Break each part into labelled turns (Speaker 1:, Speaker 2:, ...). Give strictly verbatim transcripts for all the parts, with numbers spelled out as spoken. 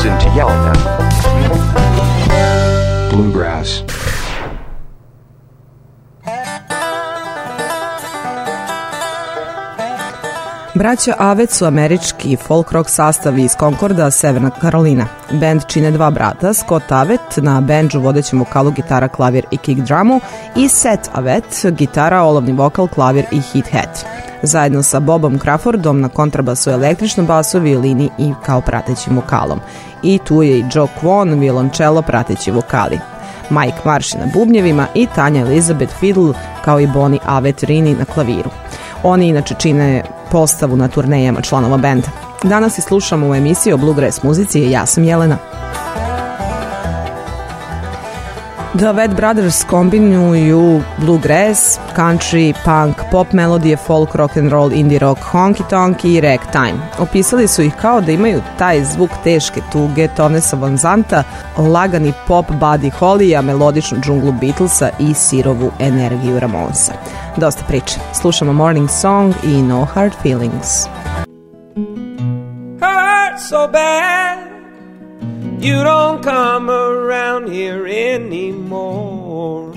Speaker 1: Listen to Yelena. Bluegrass.
Speaker 2: Braća Avett su američki folk rock sastav iz Concorda, Severna Karolina. Band čine dva brata, Scott Avett na bendžu, vodećem vokalu, gitara, klavir i kick drumu, i Seth Avett, gitara, olovni vokal, klavir i hit-hat. Zajedno sa Bobom Crawfordom na kontrabasu, električnom basu, violini i kao pratećim vokalom. I tu je i Joe Kwon, violončelo, prateći vokali. Mike Marsh na bubnjevima i Tanja Elizabeth Fiddle, kao i Bonnie Avett Rini na klaviru. Oni inače čine postavu na turnejama članova benda. Danas i slušamo u emisiji o bluegrass muzici i ja sam Jelena. The Avett Brothers kombinuju bluegrass, country, punk, pop melodije, folk, rock and roll, indie rock, honky tonk i ragtime. Opisali su ih kao da imaju taj zvuk teške tuge Tonesa Van Zanta, lagani pop Buddy Holly, a melodičnu džunglu Beatlesa i sirovu energiju Ramonsa. Dosta priče. Slušamo Morning Song i No Hard Feelings.
Speaker 3: Hurt so bad you don't come around here anymore.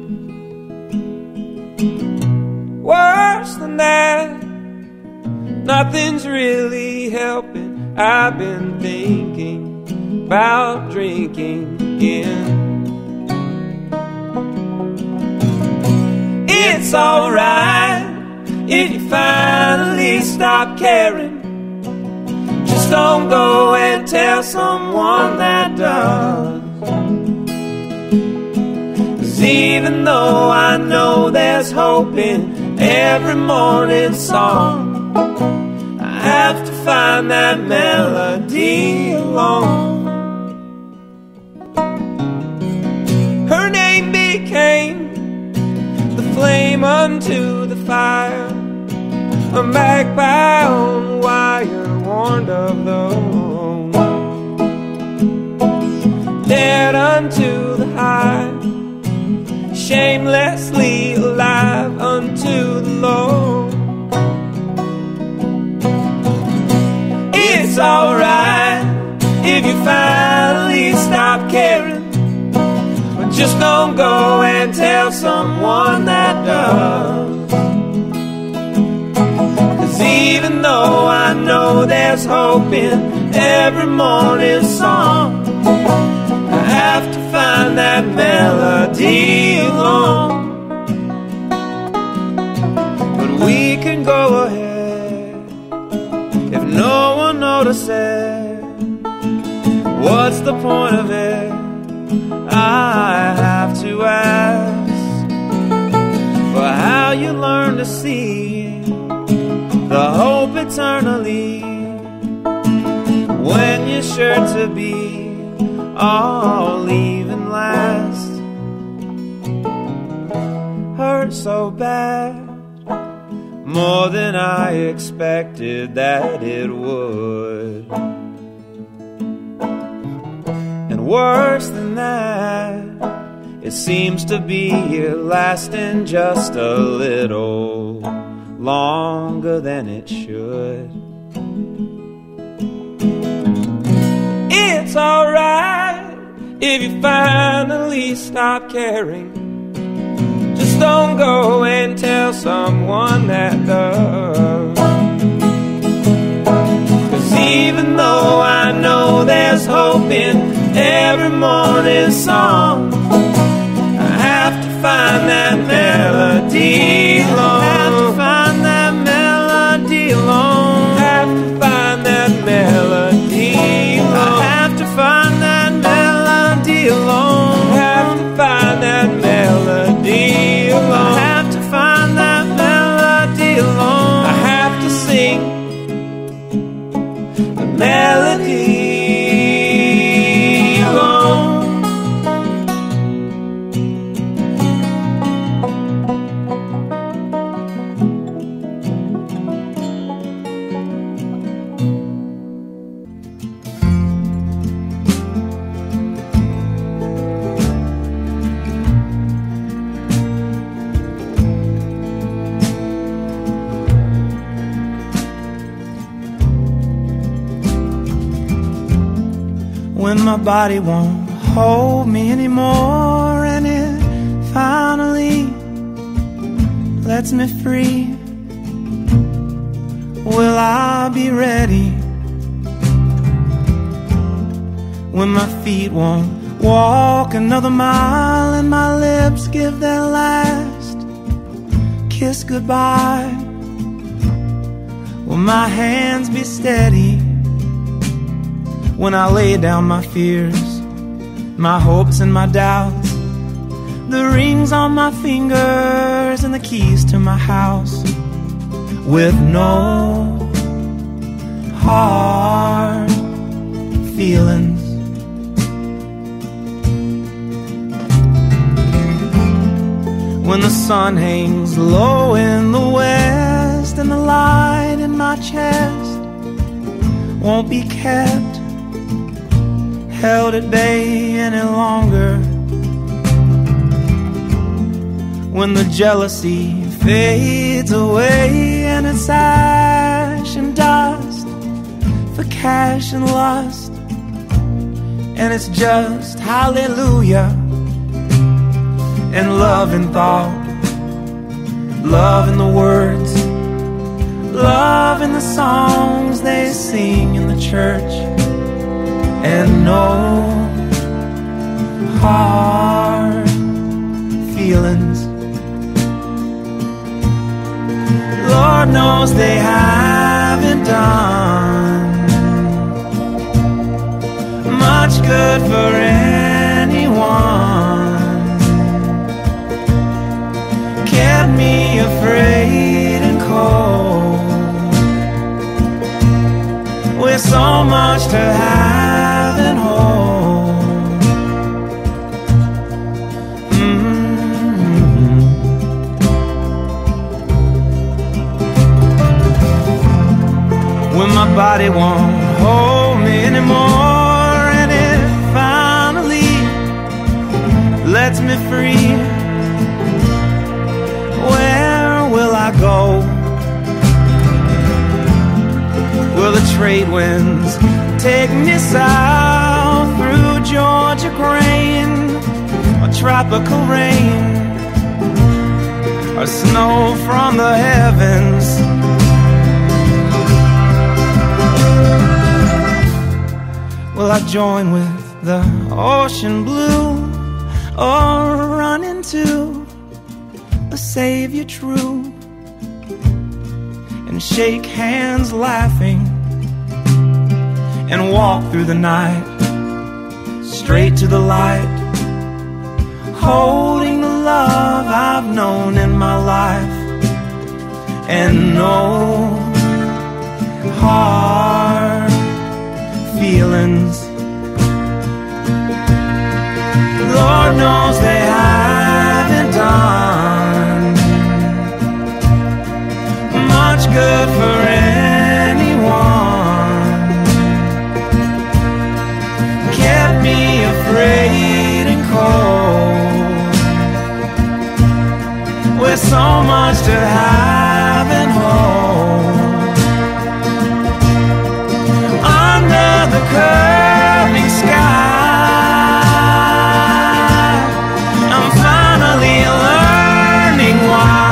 Speaker 3: Worse than that, nothing's really helping. I've been thinking about drinking again. It's alright if you finally stop caring. Just don't go and tell someone that does. 'Cause even though I know there's hope in every morning song, I have to find that melody alone. Her name became the flame unto the fire. I'm back by on the wire, warned of those dead unto the high, shamelessly alive unto the low. It's alright if you finally stop caring, but just don't go and tell someone that does. Even though I know there's hope in every morning song, I have to find that melody alone. But we can go ahead if no one notices. What's the point of it? I have to ask for how you learn to see the hope eternally when you're sure to be all even last. Hurt so bad, more than I expected that it would, and worse than that, it seems to be lasting just a little longer than it should. It's alright if you finally stop caring. Just don't go and tell someone that does. 'Cause even though I know there's hope in every morning song, I have to find that melody alone. I have to find that melody alone. I have to find that melody alone. I have to find that melody alone. I have to find that melody alone. I have to find that melody alone. I have to sing the melody alone. when my body won't hold me anymore, and it finally lets me free, will I be ready when my feet won't walk another mile and my lips give their last kiss goodbye? Will my hands be steady when I lay down my fears, my hopes and my doubts, the rings on my fingers and the keys to my house, with no hard feelings? When the sun hangs low in the west and the light in my chest won't be kept, held at bay any longer, when the jealousy fades away and it's ash and dust for cash and lust, and it's just hallelujah and love in thought, love in the words, love in the songs they sing in the church, and no hard feelings. Lord knows they haven't done much good for anyone, kept me afraid and cold, with so much to have and hold. Mm-hmm. When my body won't hold me anymore and it finally lets me free, where will I go? Will the trade winds take me south through Georgia grain, or tropical rain, or snow from the heavens? Will I join with the ocean blue, or run into a savior true and shake hands laughing and walk through the night straight to the light, holding the love I've known in my life, and no hard feelings. Lord knows they haven't done much good for anyone, kept me afraid and cold, with so much to have and hold. Under the curving sky, I'm finally learning why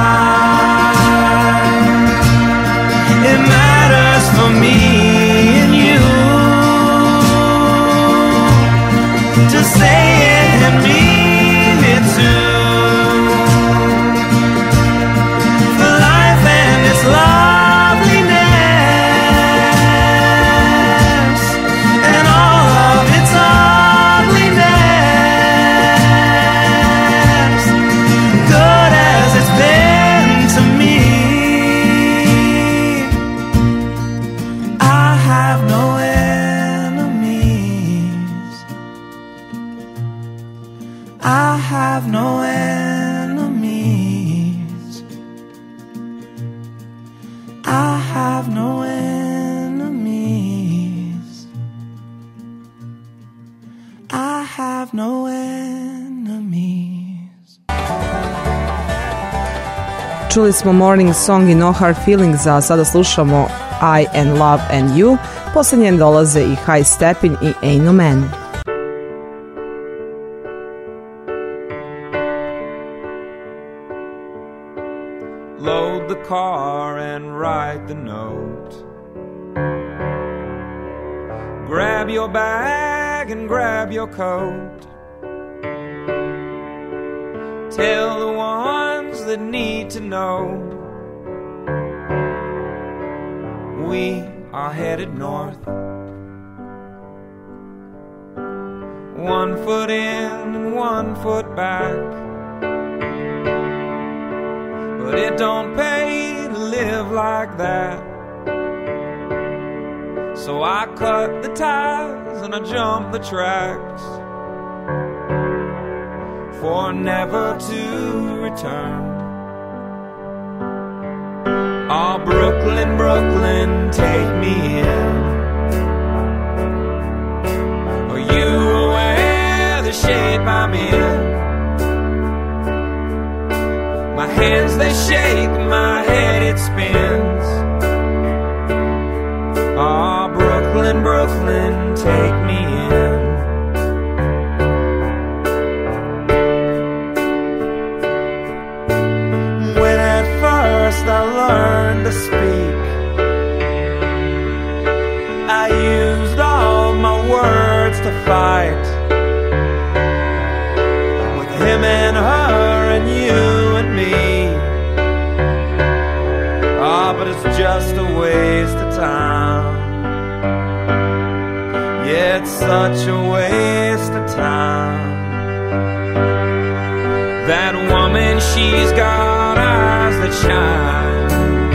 Speaker 3: it matters for me and you to say it and mean it too. For life and its loveliness and all of its ugliness, good as it's been to me, I have no enemies. I have no enemies. I have no enemies. I have no enemies.
Speaker 2: Čuli smo Morning Song i No Hard Feelings, a sada slušamo I and Love and You. Posle njen dolaze i High Steppin' i Ain't No Man.
Speaker 3: load the car and write the note. Grab your bag and grab your coat. Tell the ones that need to know we are headed north. One foot in and one foot back, but it don't pay to live like that. So I cut the ties and I jump the tracks for never to return. Oh, Brooklyn, Brooklyn, take me in. Are you aware the shape I'm in? My hands, they shake, my head, it spins. Oh, Brooklyn, Brooklyn, take me in. When at first I learned to speak, I used all my words to fight with him and her and you and me. Ah, oh, but it's just a waste of time. Yeah, it's such a waste of time. That woman, she's got eyes that shine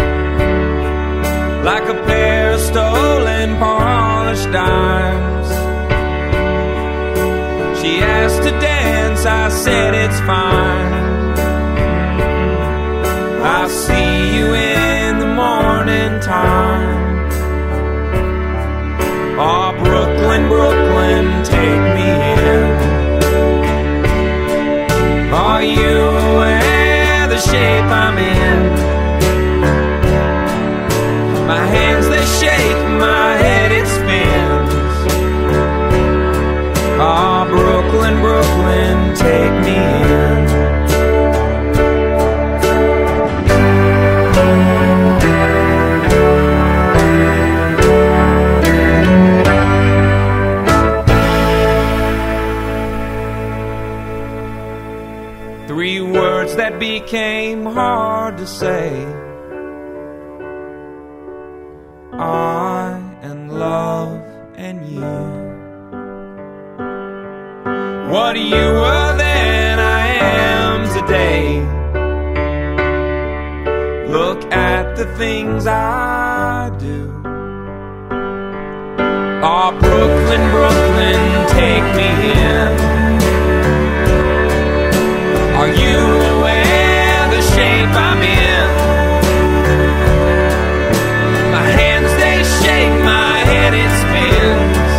Speaker 3: like a pair of stolen polished dimes. She asked to dance, I said it's fine. I'll see you in the morning time. Oh, Brooklyn, Brooklyn, take me in. Are you aware the shape I'm in? My hands, they shake, my head, it spins. Oh, Brooklyn, Brooklyn, take me in. Three words that became hard to say. I and love and you. What you were then, I am today. Look at the things I do. Oh, Brooklyn, Brooklyn, take me in. Are you aware the shape I'm in? My hands, they shake, my head, it spins.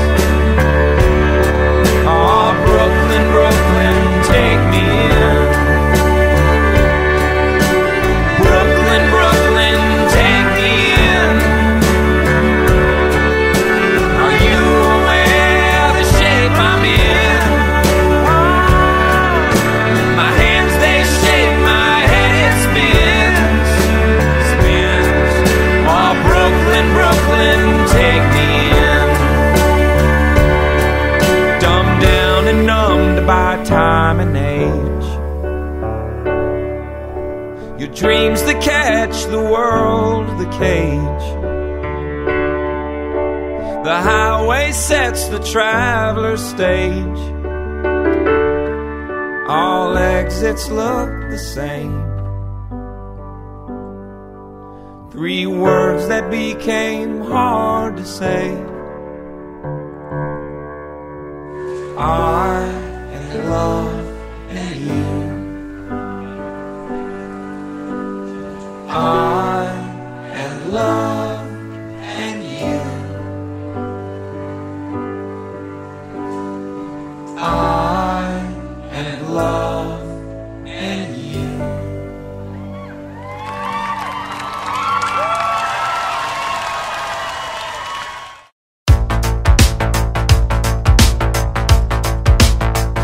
Speaker 3: Oh, Brooklyn, Brooklyn, take me in. Brooklyn, Brooklyn, take me in. Are you aware the shape I'm in? My hands, they shake, my head, it spins, spins. Oh, Brooklyn, Brooklyn, take me in. Dumbed down and numbed by time and age. Your dreams, they catch the world, the cage. The highway sets the traveler's stage. All exits look the same. Three words that became hard to say. I and love and you. I and love and you. I and love and you.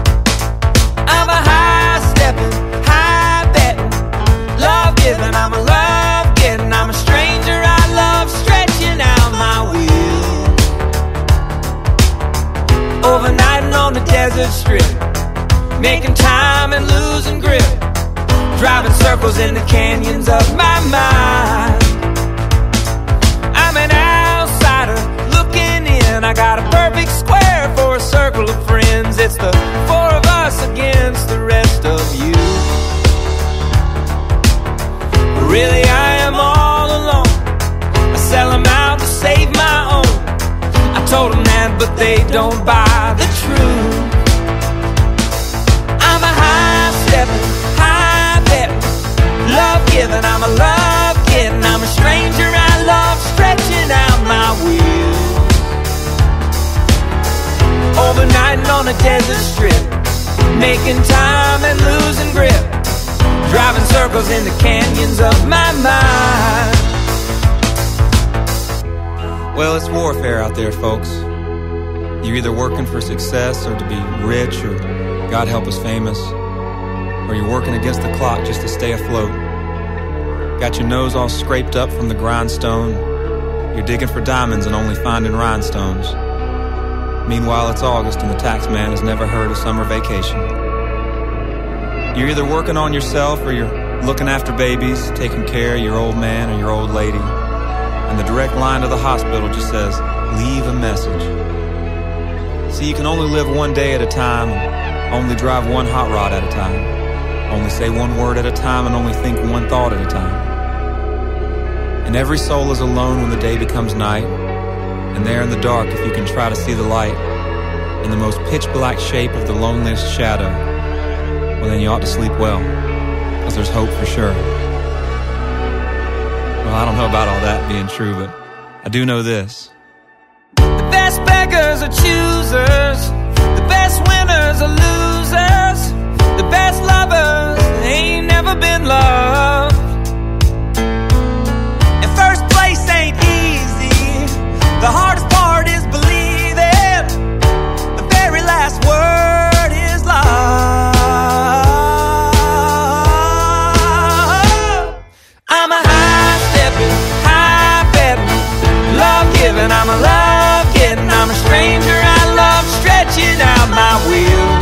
Speaker 3: I'm a high stepping, high betting, love giving, I'm a love driving circles in the canyons of my mind. I'm an outsider looking in. I got a perfect square for a circle of friends. It's the four of us against the rest of you. Really, I am all alone. I sell them out to save my own. I told them that, but they don't buy the truth. I'm a high-stepping, high-betting, love-giving. I'm a love-getting. I'm a stranger. I love stretching out my wheels. Overnighting on a desert strip, making time and losing grip, driving circles in the canyons of my mind.
Speaker 1: Well, it's warfare out there, folks. You're either working for success or to be rich or, God help us, famous, or you're working against the clock just to stay afloat. Got your nose all scraped up from the grindstone. You're digging for diamonds and only finding rhinestones. Meanwhile, it's August and the tax man has never heard of summer vacation. You're either working on yourself or you're looking after babies, taking care of your old man or your old lady. And the direct line to the hospital just says, leave a message. See, you can only live one day at a time, only drive one hot rod at a time, only say one word at a time, and only think one thought at a time. And every soul is alone when the day becomes night. And there in the dark, if you can try to see the light, in the most pitch black shape of the loneliest shadow, well then you ought to sleep well, because there's hope for sure. Well, I don't know about all that being true, but I do know this.
Speaker 3: The best beggars are choosers, the best winners are losers, the best lovers ain't never been loved. And first place ain't easy, the hardest part is believing the very last word is love. I'm a high-stepping, high-betting, love-giving. I'm a love-getting. I'm a stranger. I love stretching out my wheels.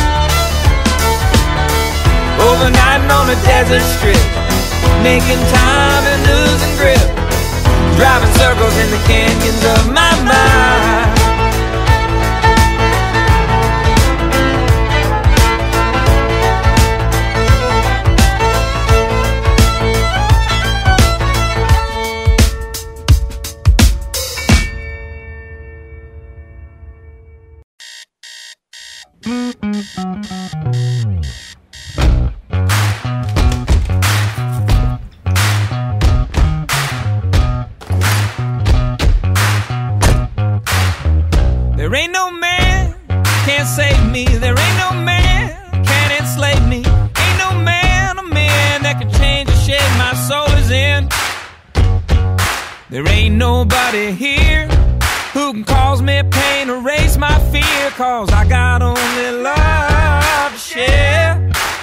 Speaker 3: Overnighting on a desert strip, making time and losing grip, driving circles in the canyons of my mind. There ain't no man can't save me. There ain't no man can enslave me. Ain't no man, a man that can change the shape my soul is in. There ain't nobody here who can cause me pain, erase my fear, cause I got only love to share.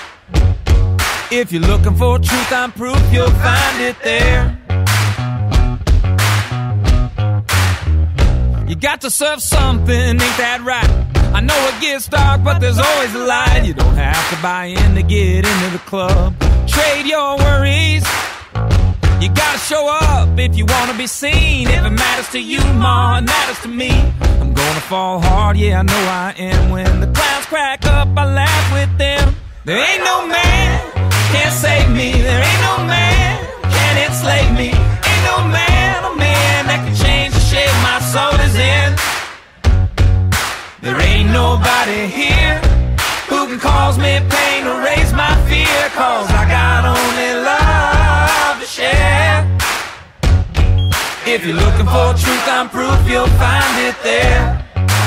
Speaker 3: If you're looking for truth, I'm proof, you'll find it there. You got to serve something, ain't that right? I know it gets dark, but there's always a light. You don't have to buy in to get into the club. Trade your worries. You gotta show up if you wanna be seen. If it matters to you, ma, it matters to me. I'm gonna fall hard, yeah, I know I am. When the clouds crack up, I laugh with them. There ain't no man can't save me. There ain't no man can enslave me. Ain't no man, a man that can change the shape my soul is in. There ain't nobody here who can cause me pain, erase my fear, cause I got only love to share. If you're looking for truth, I'm proof, you'll find it there.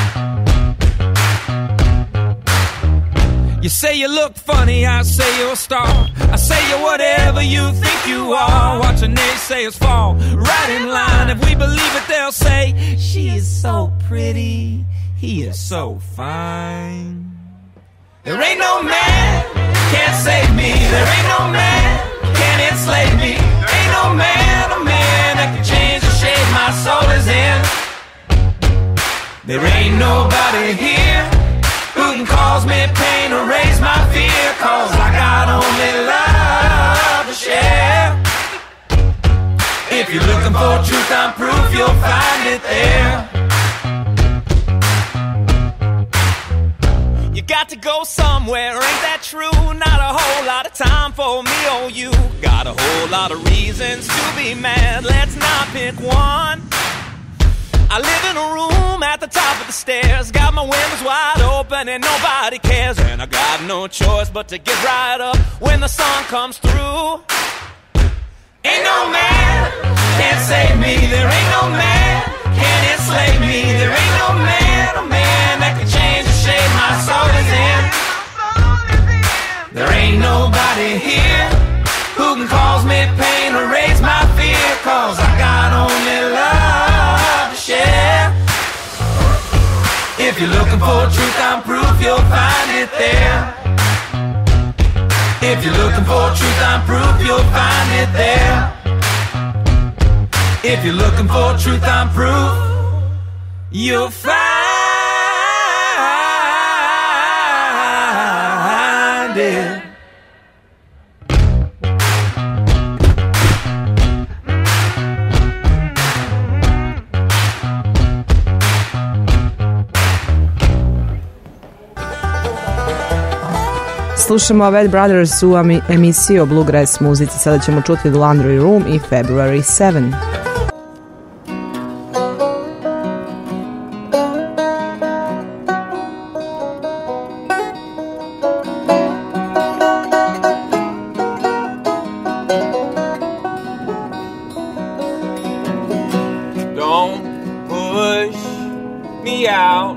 Speaker 3: You say you look funny, I say you're a star. I say you're whatever you think you are. Watching naysayers fall right in line. If we believe it, they'll say, she is so pretty, he is so fine. There ain't no man can't save me. There ain't no man can enslave me. There ain't no man, a man that can change the shape my soul is in. There ain't nobody here who can cause me pain, erase my fear, cause I got only love If you're looking for truth, I'm proof, you'll find it there. You got to go somewhere, ain't that true? Not a whole lot of time for me or you. Got a whole lot of reasons to be mad, let's not pick one. I live in a room at the top of the stairs, got my windows wide open and nobody cares. And I got no choice but to get right up when the sun comes through. Ain't no man can save me, there ain't no man can enslave me. There ain't no man, a man that can change the shape my soul is in. There ain't nobody here who can cause me pain or raise my fear, cause I got only love to share. If you're looking for truth, I'm proof, you'll find it there. If you're looking for truth, I'm proof, you'll find it there. If you're looking for truth, I'm proof, you'll find it.
Speaker 2: Slušamo Avett Brothers u emisiji o bluegrass muzici. Sada ćemo čuti The Laundry Room i February seventh.
Speaker 3: Don't push me out,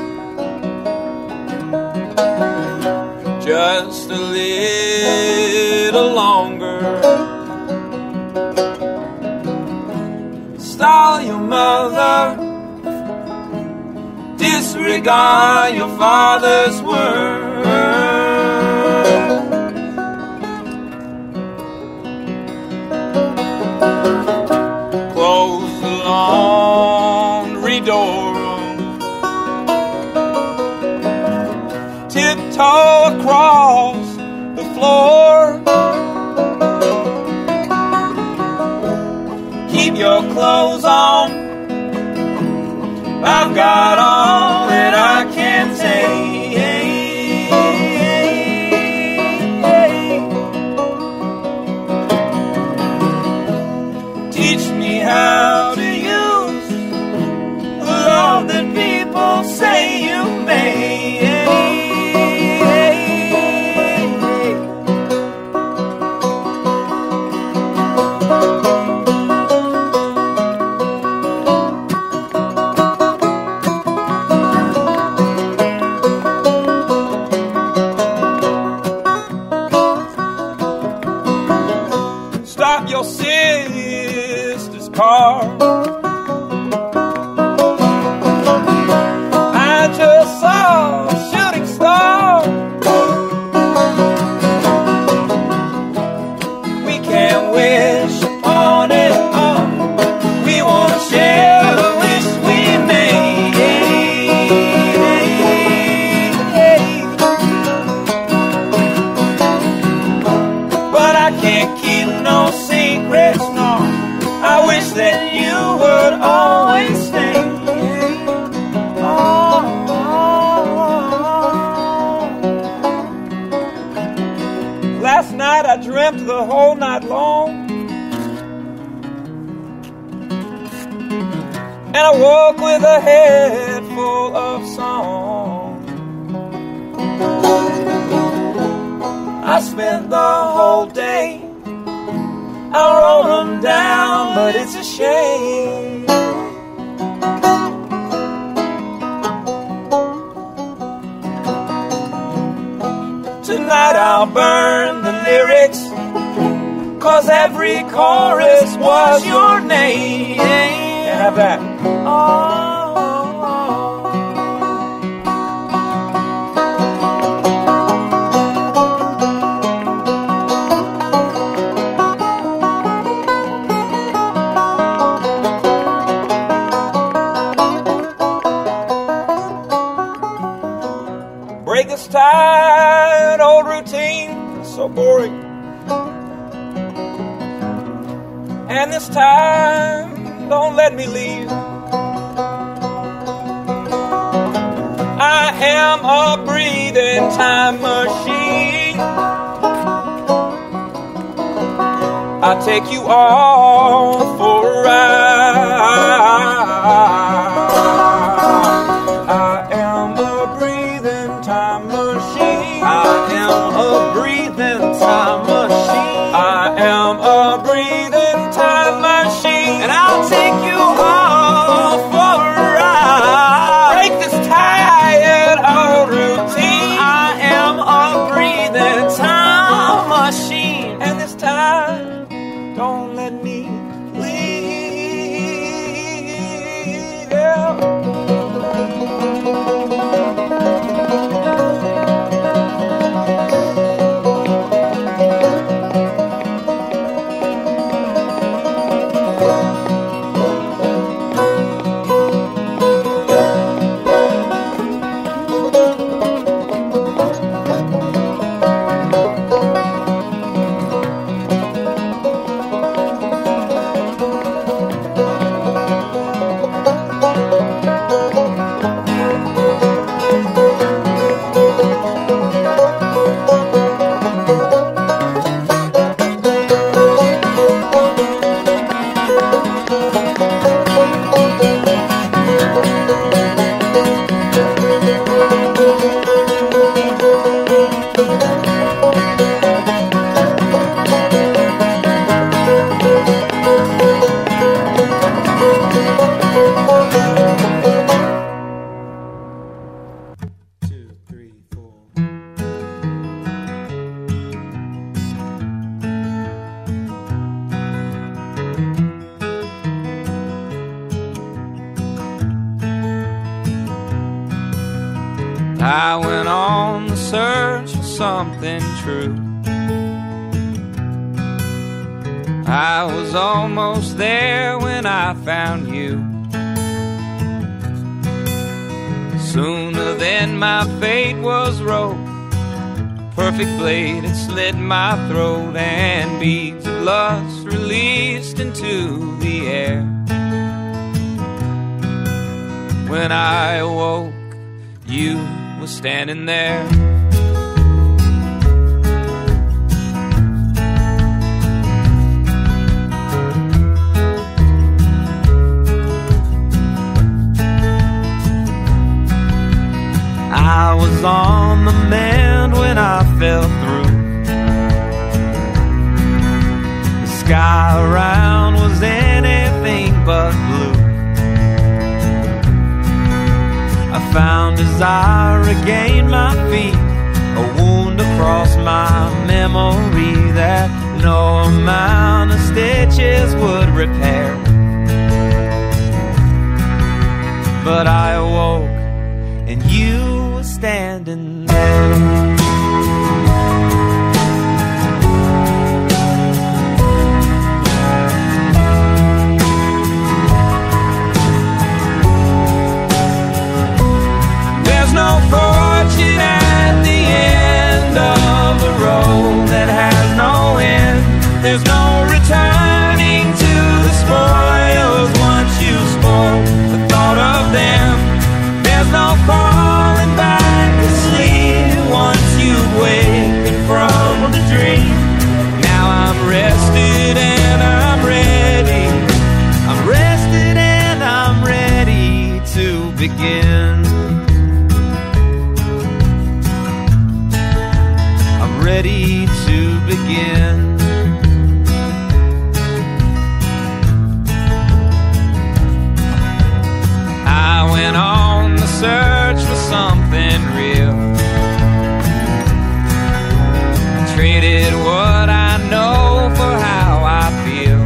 Speaker 3: just a little longer. Stall your mother, disregard your father's word. Close the laundry door, tiptoe across the floor. Keep your clothes on, I've got all that I can take. Teach me how to use the love that people say you made. Stop your sister's car, I just saw a shooting star. We can't wish upon it all, we won't share the wish we made. But I can't keep no secrets, no, I wish that you would always stay. Oh, oh, oh. Last night I dreamt the whole night long, and I woke with a head full of song. I spent the whole day, I wrote them down, but it's a shame. Tonight I'll burn the lyrics, cause every chorus was your name. Yeah, have that. Oh. Break this tired old routine, so boring. And this time, don't let me leave. I am a breathing time machine. I'll take you all for a ride. I am a breathing time machine. I am a breathing time machine. I am a breathing time machine. And I'll take you all for a ride. Break this tired old routine. I am a breathing time machine. And this time, don't let me leave. Yeah. I went on the search for something true. I was almost there when I found you. Sooner than my fate was wrote, perfect blade had slit my throat, and beads of lust released into the air. When I awoke, you was standing there. I was on the mend when I fell through. The sky around was anything but blue. I found as I regained my feet a wound across my memory that no amount of stitches would repair. But I awoke and you were standing there. No fortune at the end of a road that has no end. There's no returning to the spoils once you spoil the thought of them. There's no falling back to sleep once you've wakened from the dream. Now I'm rested and I'm ready. I'm rested and I'm ready to begin. Ready to begin. I went on the search for something real. Traded what I know for how I feel.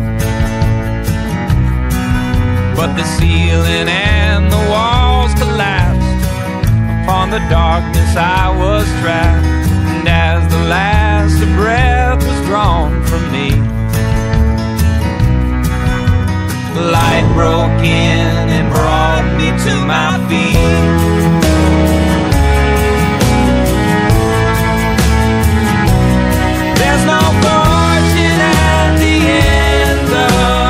Speaker 3: But the ceiling and the walls collapsed upon the darkness I was trapped. And as the last breath was drawn from me, light broke in and brought me to my feet. There's no fortune at the end of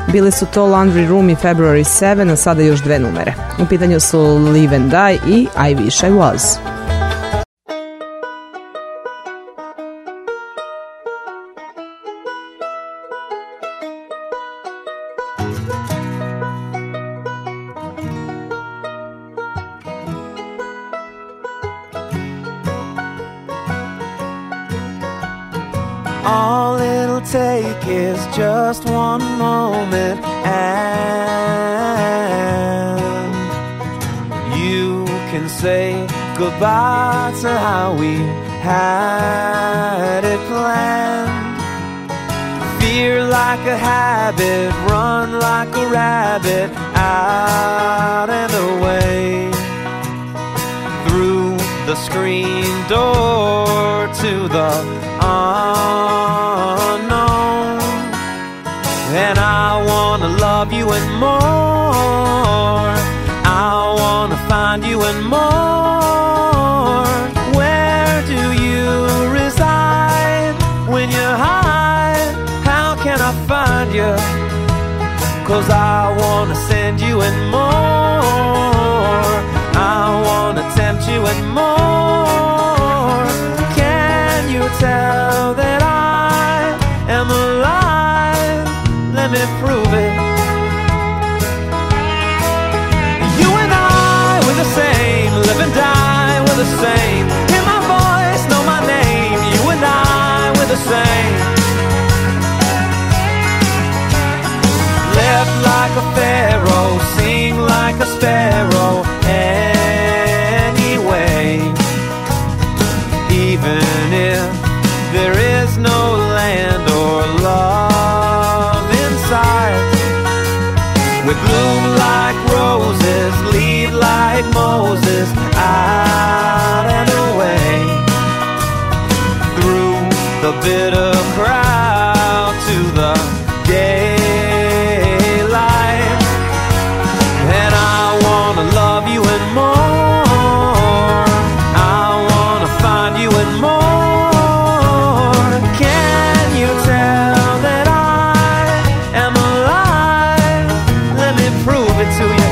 Speaker 2: Bili su to Laundry Room i February sedam, a sada još dve numere. U pitanju su Live and Die i I Wish I Was.
Speaker 3: All it'll take is just one moment, and you can say goodbye to how we had it planned. Fear like a habit, run like a rabbit, out and away, through the screen door to the unknown. And I wanna love you and more, I wanna find you and more. Where do you reside when you're high? How can I find you? 'Cause I wanna send you and more, I wanna tempt you and more. Can you tell that I am alive? Let me prove it. You and I, we're the same, live and die, we're the same. Hear my voice, know my name. You and I, we're the same. Left like a pharaoh, sing like a sparrow. Anyway, even if there is no land or love inside, we bloom like roses, lead like Moses, out and away, through the bitter crowd to the daylight. And I wanna love you and more, I wanna find you and more. Can you tell that I am alive? Let me prove it to you.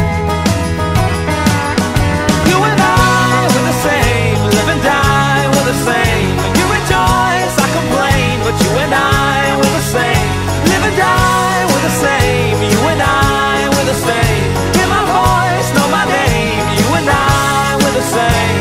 Speaker 3: You and I, we're the same, live and die, we're the same. You rejoice, I complain, but you and I, we're the same. Live and die, we're the same. You and I, we're the same. Hear my voice, know my name. You and I, we're the same.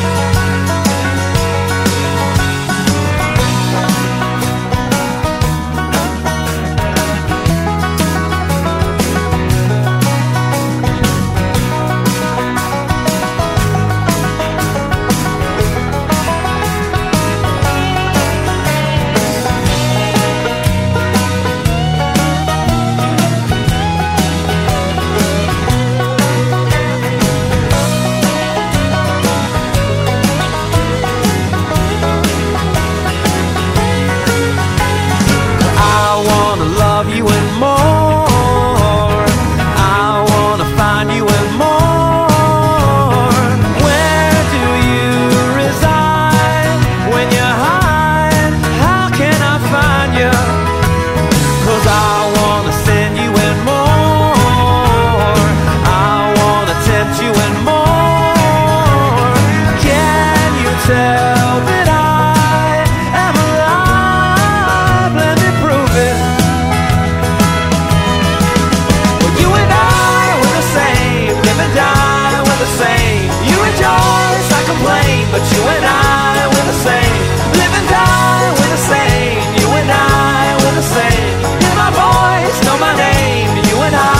Speaker 3: You and more, I wanna find you and more. Where do you reside when you're high? How can I find you? 'Cause I wanna send you and more, I wanna tempt you and more. Can you tell that I am alive? Let me prove it. Die, we're the same. You rejoice, I complain, but you and I, we're the same. Live and die, we're the same. You and I, we're the same. Hear my voice, know my name. You and I,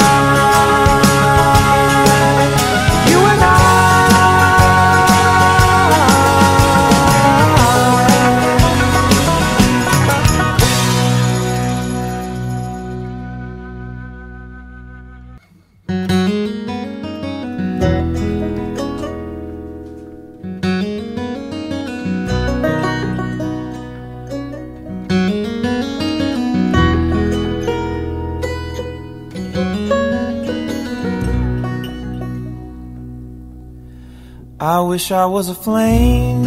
Speaker 3: you and I. I wish I was a flame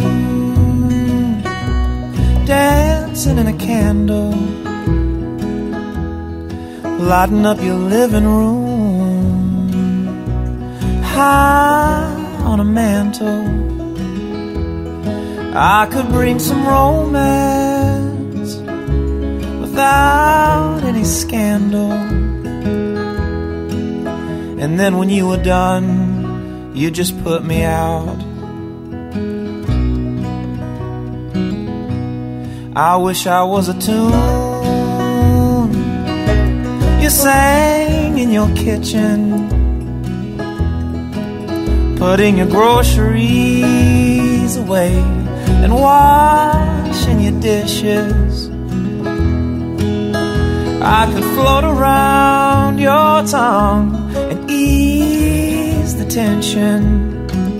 Speaker 3: dancing in a candle, lighting up your living room, high on a mantle. I could bring some romance without any scandal. And then when you were done, you just put me out. I wish I was a tune you sang in your kitchen, putting your groceries away and washing your dishes. I could float around your tongue and ease the tension.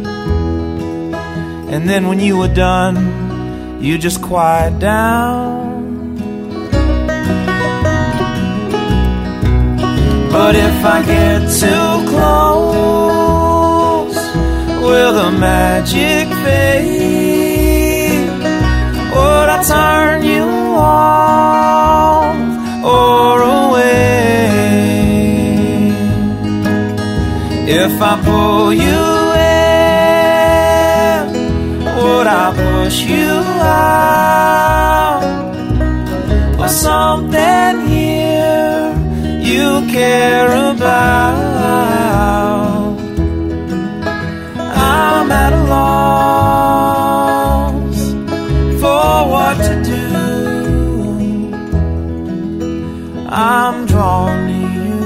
Speaker 3: And then when you were done, you just quiet down. But if I get too close, will the magic fade? Would I turn you off or away? If I pull you in, would I push you out? Or something here you care about? I'm at a loss for what to do. I'm drawn to you.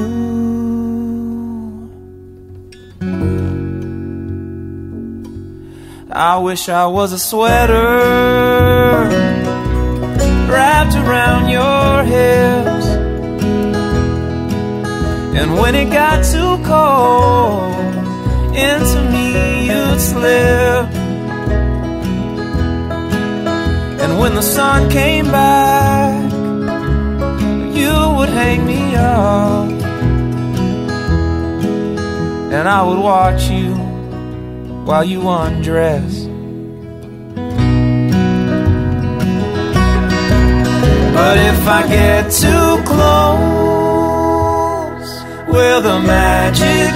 Speaker 3: I wish I was a sweater wrapped around your hips, and when it got too cold, into me you'd slip. And when the sun came back, you would hang me up, and I would watch you while you undress. But if I get too close, will the magic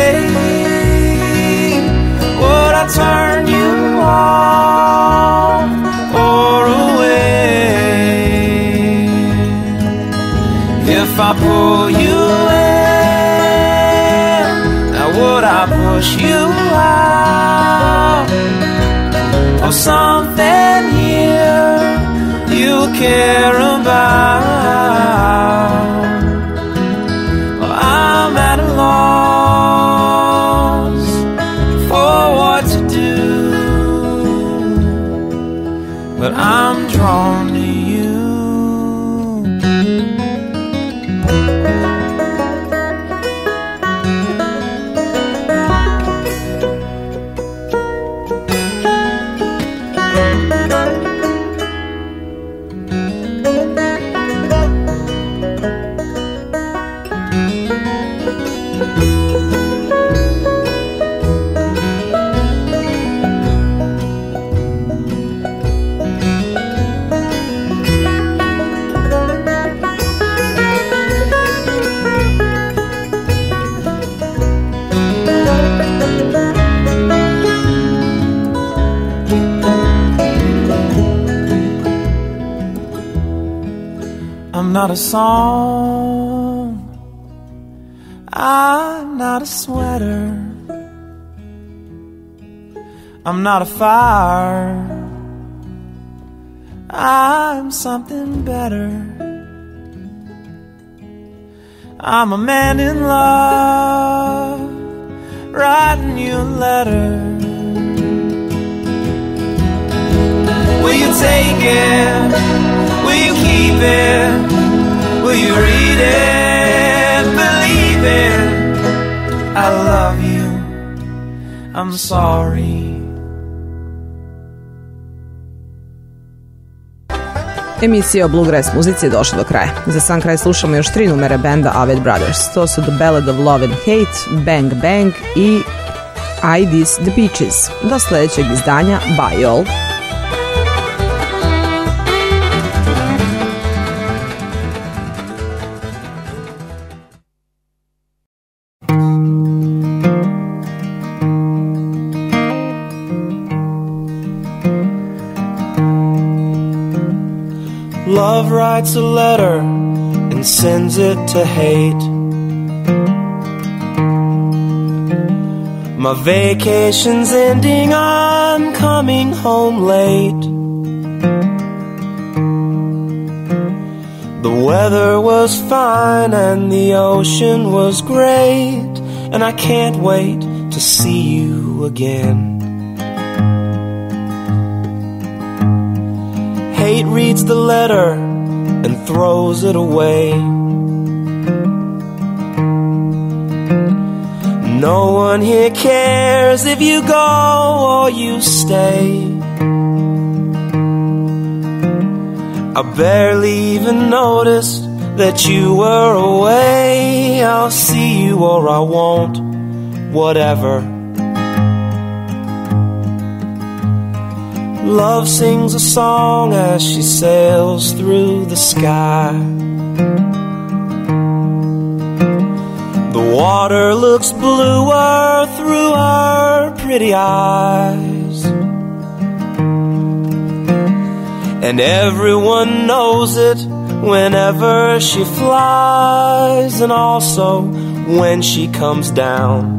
Speaker 3: fade? Would I turn you off or away? If I pull you in, now would I push you out? Or something here you care about? Well, I'm at a loss for what to do, but I'm drawn to you. I'm not a song, I'm not a sweater, I'm not a fire, I'm something better. I'm a man in love, writing you a letter. Will you take it? Will you keep it? Will you read it? Believe it? I love you. I'm sorry.
Speaker 2: Emisija o bluegrass muzici je došla do kraja. Za sam kraj slušamo još tri numere benda Avett Brothers. To su The Ballad of Love and Hate, Bang Bang i I Diss the Peaches. Do sledećeg izdanja, bye all!
Speaker 3: Love writes a letter and sends it to hate. My vacation's ending, I'm coming home late. The weather was fine and the ocean was great, and I can't wait to see you again. Hate reads the letter and throws it away. No one here cares if you go or you stay. I barely even noticed that you were away. I'll see you or I won't, whatever. Love sings a song as she sails through the sky. The water looks bluer through her pretty eyes, and everyone knows it whenever she flies, and also when she comes down.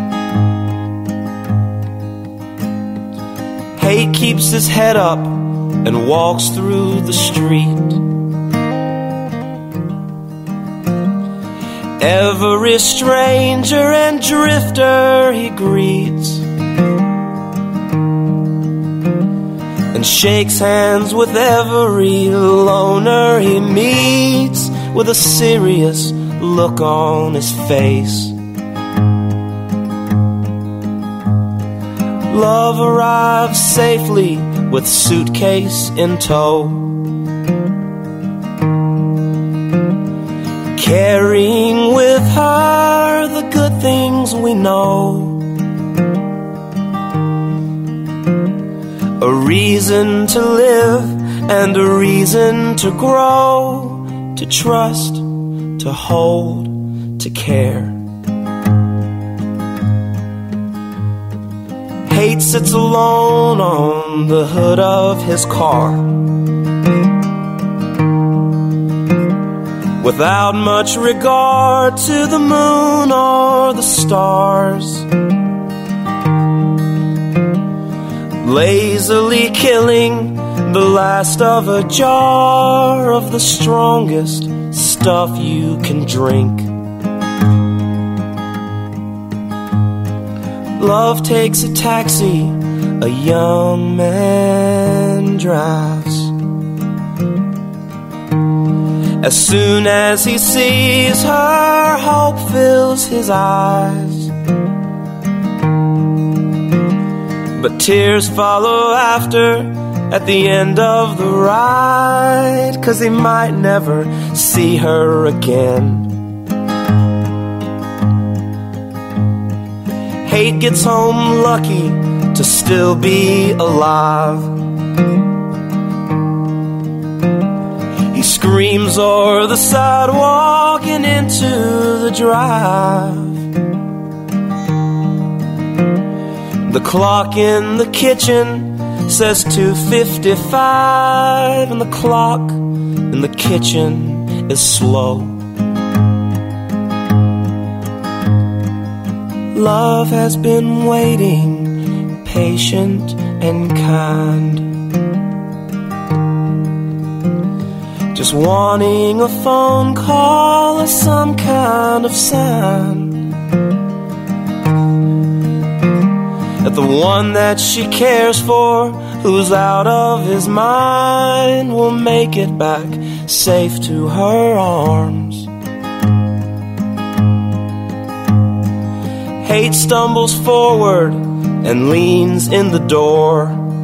Speaker 3: Hate keeps his head up and walks through the street. Every stranger and drifter he greets, and shakes hands with every loner he meets, with a serious look on his face. Love arrives safely with suitcase in tow, carrying with her the good things we know. A reason to live and a reason to grow, to trust, to hold, to care. Hate sits alone on the hood of his car, without much regard to the moon or the stars, lazily killing the last of a jar of the strongest stuff you can drink. Love takes a taxi, a young man drives. As soon as he sees her, hope fills his eyes, but tears follow after at the end of the ride, 'cause he might never see her again. Hate gets home lucky to still be alive. He screams o'er the sidewalk and into the drive. The clock in the kitchen says two fifty-five, and the clock in the kitchen is slow. Love has been waiting, patient and kind, just wanting a phone call or some kind of sign that the one that she cares for, who's out of his mind, will make it back safe to her arms. Hate stumbles forward and leans in the door,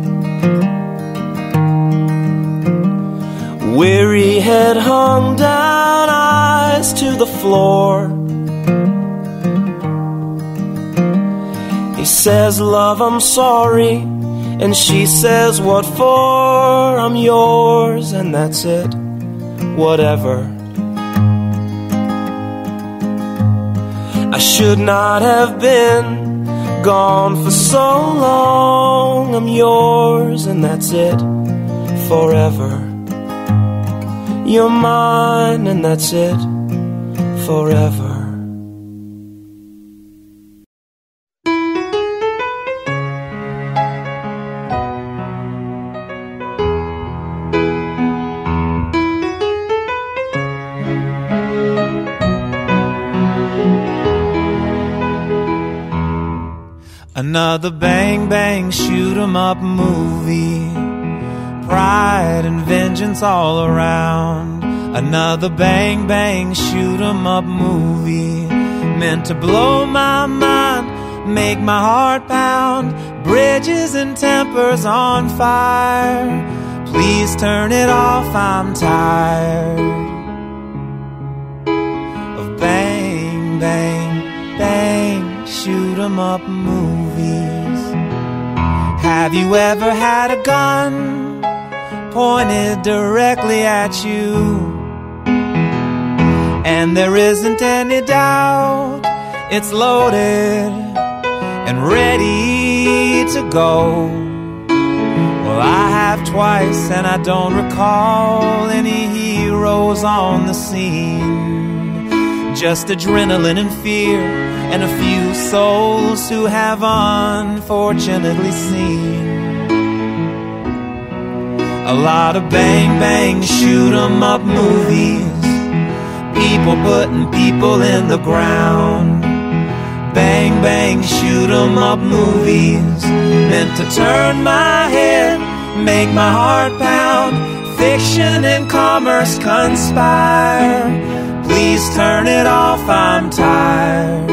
Speaker 3: weary head hung down, eyes to the floor. He says, "Love, I'm sorry," and she says, "What for? I'm yours," and that's it, whatever. I should not have been gone for so long. I'm yours, and that's it, forever. you're mine, and that's it forever.
Speaker 4: Another bang bang shoot 'em up movie, pride and vengeance all around. Another bang bang shoot 'em up movie, meant to blow my mind, make my heart pound. Bridges and tempers on fire, please turn it off, I'm tired of bang bang bang shoot 'em up movies. Have you ever had a gun pointed directly at you, and there isn't any doubt it's loaded and ready to go? Well, I have twice, and I don't recall any heroes on the scene. Just adrenaline and fear, and a few souls who have unfortunately seen a lot of bang bang shoot 'em up movies, people putting people in the ground. Bang bang shoot 'em up movies, meant to turn my head, make my heart pound. Fiction and commerce conspire, please turn it off, I'm tired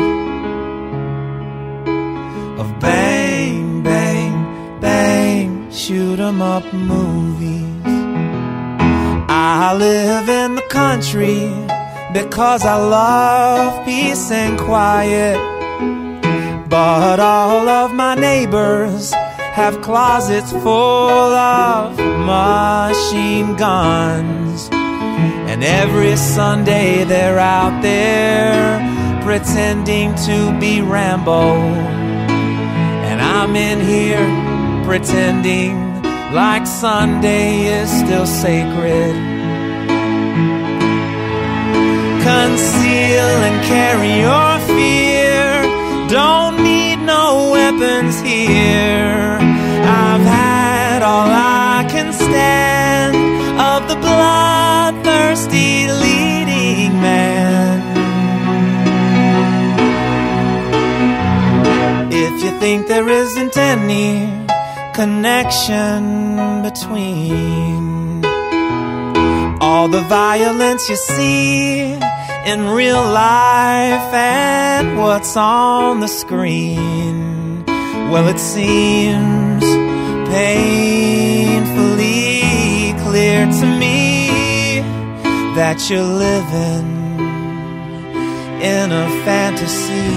Speaker 4: of bang, bang, bang, shoot 'em up movies. I live in the country because I love peace and quiet, but all of my neighbors have closets full of machine guns. And every Sunday they're out there pretending to be Rambo, and I'm in here pretending like Sunday is still sacred. Conceal and carry your fear, don't need no weapons here. I've had all I can stand of the bloodthirsty leading man. If you think there isn't any connection between all the violence you see in real life and what's on the screen, well, it seems painfully clear to me that you're living in a fantasy.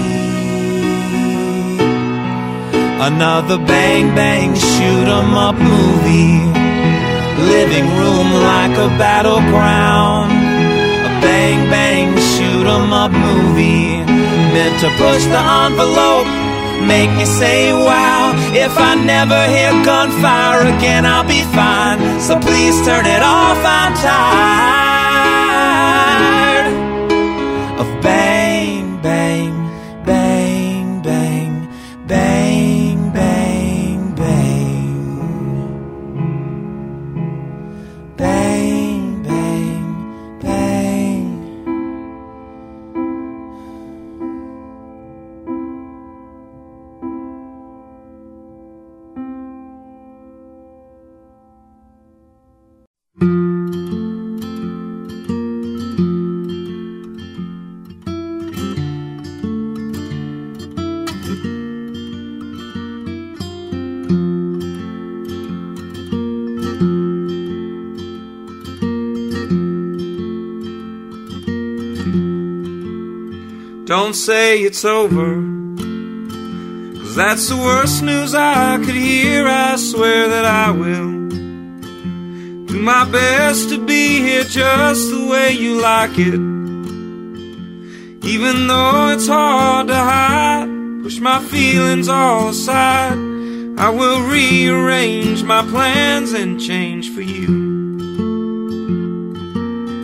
Speaker 4: Another bang bang shoot 'em up movie, living room like a battleground. A bang bang shoot 'em up movie, meant to push the envelope, make me say wow. If I never hear gunfire again, I'll be fine, so please turn it off, I'm tired of bang bang bang bang bang bang bang bang bang bang.
Speaker 3: Don't say it's over, 'cause that's the worst news I could hear. I swear that I will do my best to be here just the way you like it, even though it's hard to hide. Push my feelings all aside, I will rearrange my plans and change for you.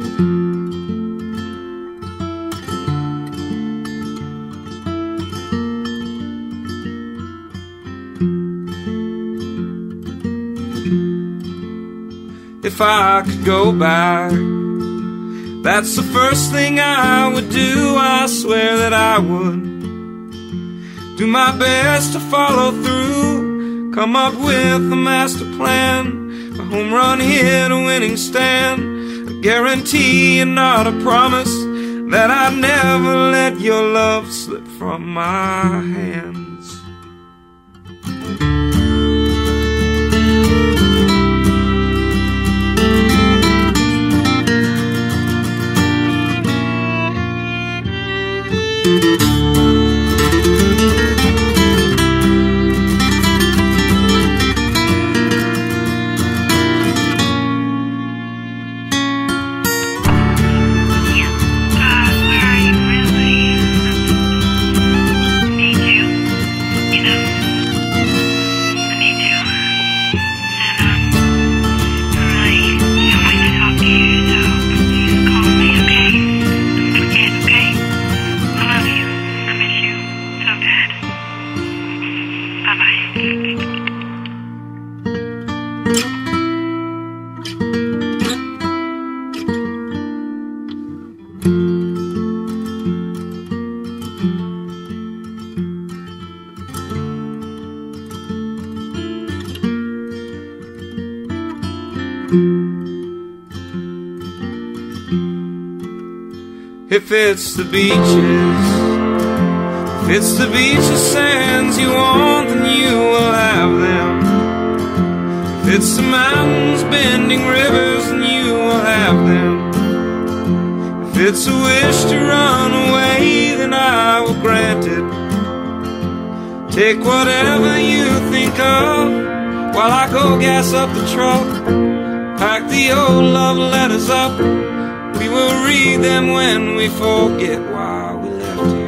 Speaker 3: I could go back, that's the first thing I would do. I swear that I would do my best to follow through, come up with a master plan, a home run hit, a winning stand, a guarantee and not a promise that I'd never let your love slip from my hands. If it's the beaches, if it's the beaches sands you want, then you will have them. If it's the mountains bending rivers, then you will have them. If it's a wish to run away, then I will grant it. Take whatever you think of while I go gas up the truck. Pack the old love letters up, we will read them when we forget why we left here.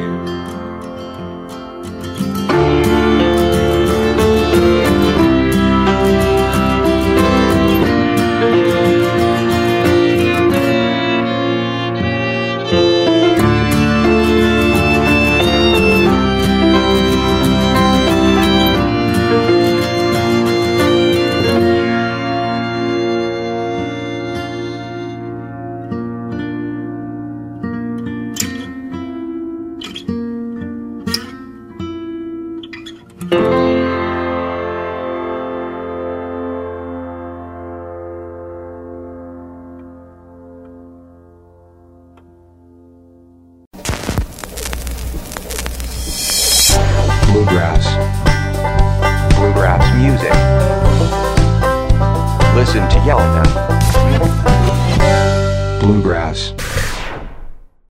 Speaker 5: Bluegrass. Bluegrass music. Listen to Yelena. Bluegrass.